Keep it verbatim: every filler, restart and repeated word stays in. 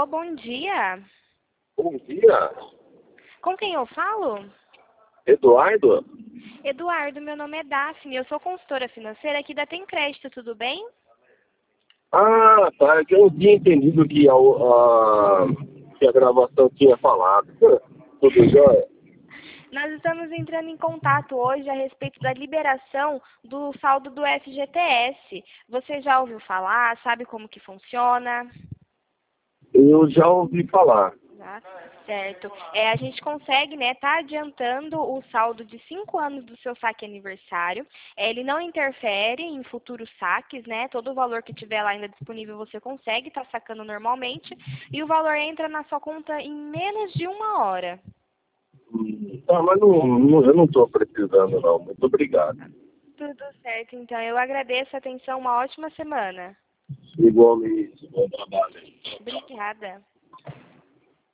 Alô, bom dia. Bom dia, Com quem eu falo? Eduardo. Eduardo, meu nome é Daphne, eu sou consultora financeira aqui da Tem Crédito, tudo bem? Ah, tá. É que eu não tinha entendido que a, a, que a gravação tinha falado. Tudo jóia? Nós estamos entrando em contato hoje a respeito da liberação do saldo do F G T S. Você já ouviu falar? Sabe como que funciona? Eu já ouvi falar. Tá, certo. É, a gente consegue, né, tá adiantando o saldo de cinco anos do seu saque aniversário. É, ele não interfere em futuros saques, né? Todo o valor que tiver lá ainda disponível você consegue estar sacando normalmente. E o valor entra na sua conta em menos de uma hora. Hum, Tá, mas não, não- eu não estou precisando, não. Muito obrigado. Tudo certo, então. Eu agradeço a atenção. Uma ótima semana. Igualmente. Bom trabalho. Obrigada.